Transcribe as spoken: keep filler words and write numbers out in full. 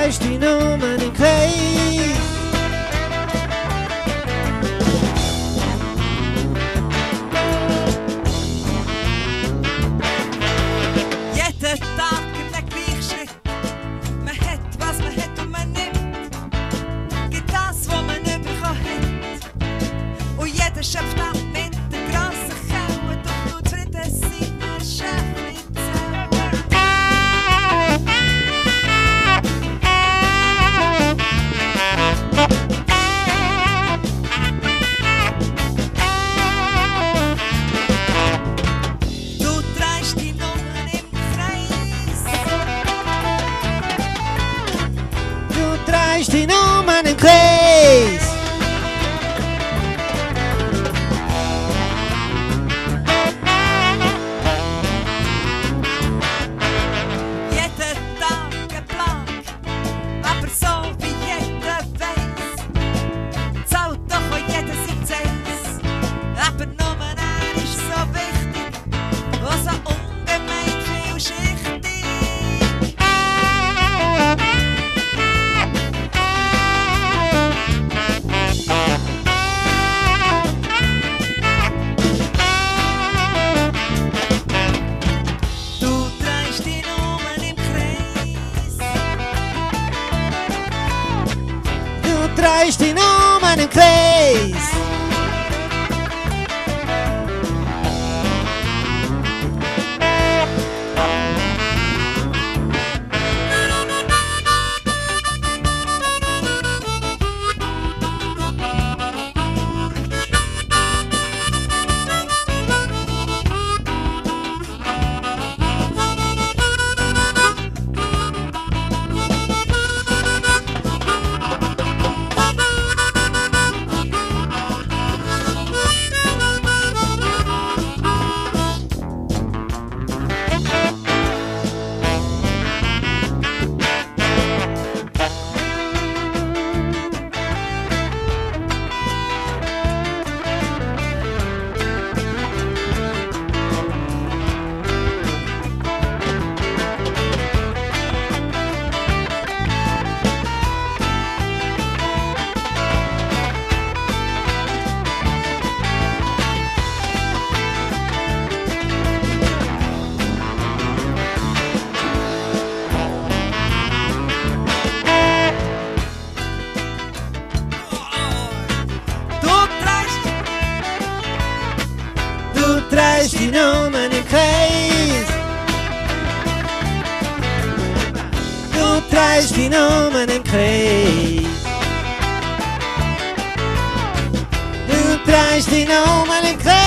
drehst dich nur im Kreis. Jeden Tag in den gleichen Schritt. Man hat, was man hat und man nimmt. Gibt das, was man überkommen hat. Und jeder schöpft ab mit der grossen Kelle. Doch du zufrieden sein, der Chef nicht Du drehst die Nummern im Kreis. Du drehst dich nur im Kreis. Jeden Tag ein Plan, aber so wie jeder weiss, zahlt doch auch jeder sein Zeis. Aber nur er ist so wichtig, und so ungemein vielschichtig. Du drehst die Nummern im Kreis. Du drehst dich nur im Kreis. Du drehst Du drehst dich nur im Kreis. Du drehst dich nur im Kreis. Du drehst dich nur im Kreis.